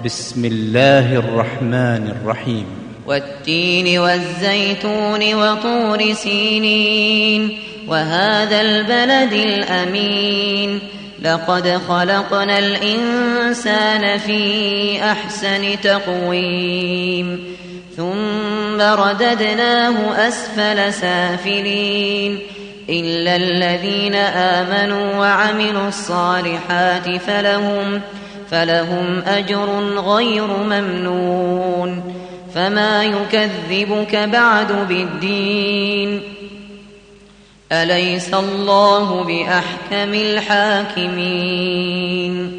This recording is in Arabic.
بسم الله الرحمن الرحيم. والتين والزيتون وطور سينين وهذا البلد الأمين لقد خلقنا الإنسان في أحسن تقويم ثم رددناه أسفل سافلين إلا الذين آمنوا وعملوا الصالحات فلهم أجر غير ممنون فما يكذبك بعد بالدين أليس الله بأحكم الحاكمين